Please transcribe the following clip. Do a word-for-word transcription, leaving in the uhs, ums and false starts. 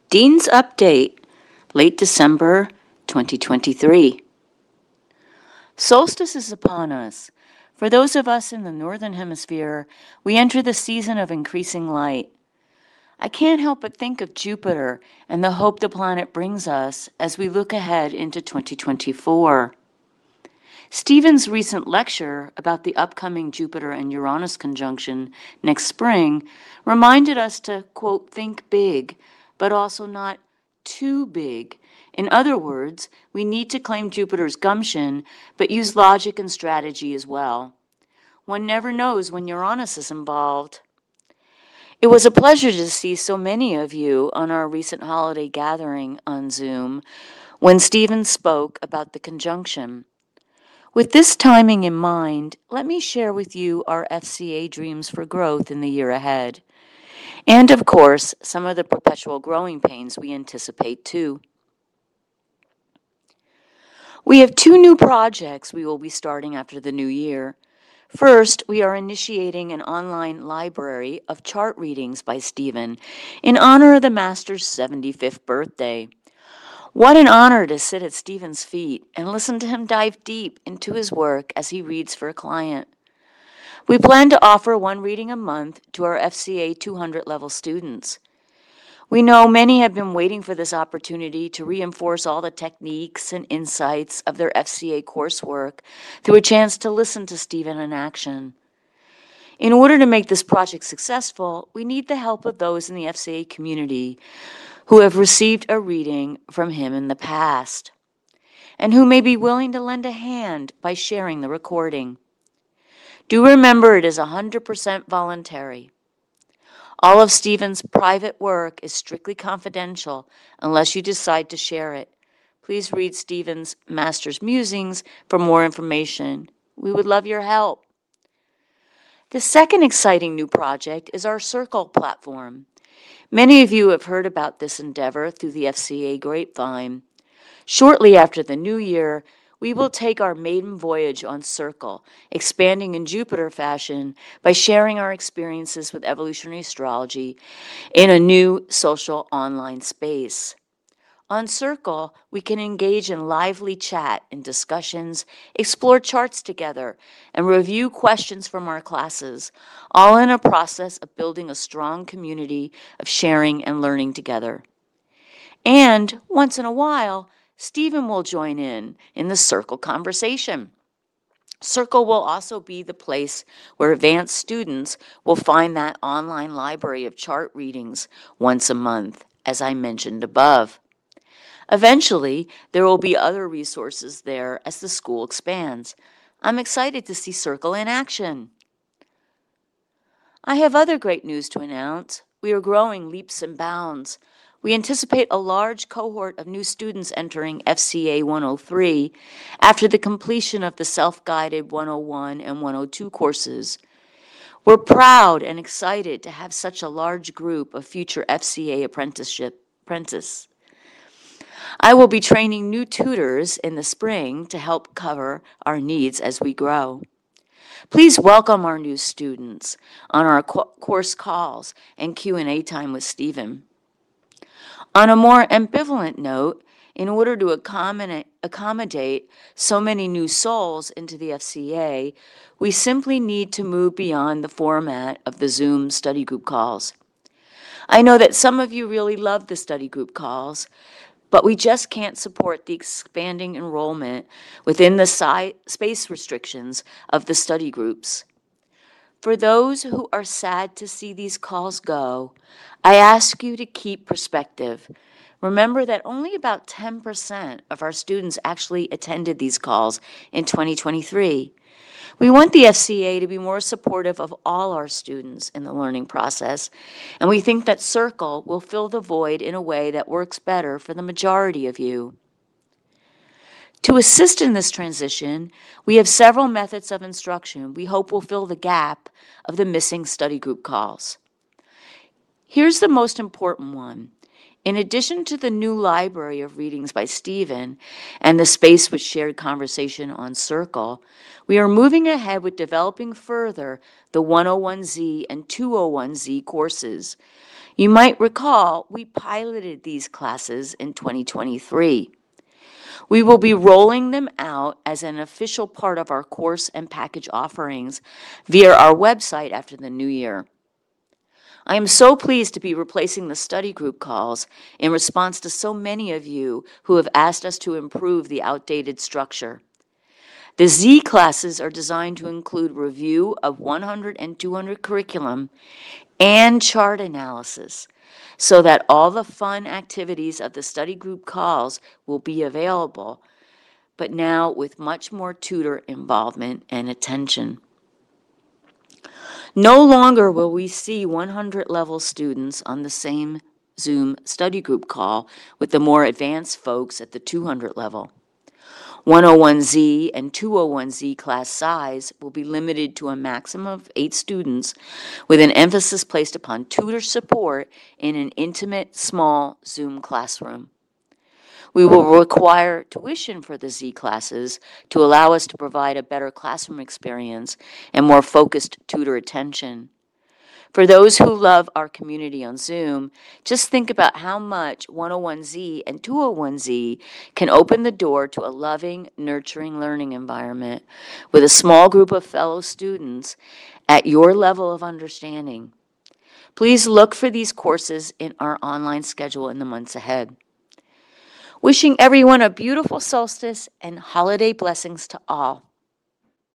Dean's Update, late December twenty twenty-three. Solstice is upon us. For those of us in the Northern Hemisphere, we enter the season of increasing light. I can't help but think of Jupiter and the hope the planet brings us as we look ahead into twenty twenty-four. Stephen's recent lecture about the upcoming Jupiter and Uranus conjunction next spring reminded us to, quote, think big, but also not too big. In other words, we need to claim Jupiter's gumption, but use logic and strategy as well. One never knows when Uranus is involved. It was a pleasure to see so many of you on our recent holiday gathering on Zoom when Stephen spoke about the conjunction. With this timing in mind, let me share with you our F C A dreams for growth in the year ahead. And of course, some of the perpetual growing pains we anticipate too. We have two new projects we will be starting after the new year. First, we are initiating an online library of chart readings by Stephen in honor of the Master's seventy-fifth birthday. What an honor to sit at Stephen's feet and listen to him dive deep into his work as he reads for a client. We plan to offer one reading a month to our F C A two hundred level students. We know many have been waiting for this opportunity to reinforce all the techniques and insights of their F C A coursework through a chance to listen to Stephen in action. In order to make this project successful, we need the help of those in the F C A community who have received a reading from him in the past, and who may be willing to lend a hand by sharing the recording. Do remember it is one hundred percent voluntary. All of Stephen's private work is strictly confidential unless you decide to share it. Please read Stephen's Master's Musings for more information. We would love your help. The second exciting new project is our Circle platform. Many of you have heard about this endeavor through the F C A grapevine. Shortly after the new year, we will take our maiden voyage on Circle, expanding in Jupiter fashion by sharing our experiences with evolutionary astrology in a new social online space. On Circle, we can engage in lively chat and discussions, explore charts together, and review questions from our classes, all in a process of building a strong community of sharing and learning together. And once in a while, Stephen will join in in the Circle conversation. Circle will also be the place where advanced students will find that online library of chart readings once a month, as I mentioned above. Eventually, there will be other resources there as the school expands. I'm excited to see Circle in action. I have other great news to announce. We are growing leaps and bounds. We anticipate a large cohort of new students entering F C A one oh three after the completion of the self-guided one oh one and one oh two courses. We're proud and excited to have such a large group of future F C A apprenticeship apprentices. I will be training new tutors in the spring to help cover our needs as we grow. Please welcome our new students on our course calls and Q and A time with Stephen. On a more ambivalent note, in order to accommodate, accommodate so many new souls into the F C A, we simply need to move beyond the format of the Zoom study group calls. I know that some of you really love the study group calls, but we just can't support the expanding enrollment within the si- space restrictions of the study groups. For those who are sad to see these calls go, I ask you to keep perspective. Remember that only about ten percent of our students actually attended these calls in twenty twenty-three. We want the F C A to be more supportive of all our students in the learning process, and we think that Circle will fill the void in a way that works better for the majority of you. To assist in this transition, we have several methods of instruction we hope will fill the gap of the missing study group calls. Here's the most important one. In addition to the new library of readings by Stephen and the space with shared conversation on Circle, we are moving ahead with developing further the one oh one Z and two oh one Z courses. You might recall we piloted these classes in twenty twenty-three. We will be rolling them out as an official part of our course and package offerings via our website after the new year. I am so pleased to be replacing the study group calls in response to so many of you who have asked us to improve the outdated structure. The Z classes are designed to include review of one hundred and two hundred curriculum and chart analysis, so that all the fun activities of the study group calls will be available, but now with much more tutor involvement and attention. No longer will we see one hundred level students on the same Zoom study group call with the more advanced folks at the two hundred level. one oh one Z and two oh one Z class size will be limited to a maximum of eight students, with an emphasis placed upon tutor support in an intimate, small Zoom classroom. We will require tuition for the Z classes to allow us to provide a better classroom experience and more focused tutor attention. For those who love our community on Zoom, just think about how much one oh one Z and two oh one Z can open the door to a loving, nurturing learning environment with a small group of fellow students at your level of understanding. Please look for these courses in our online schedule in the months ahead. Wishing everyone a beautiful solstice and holiday blessings to all.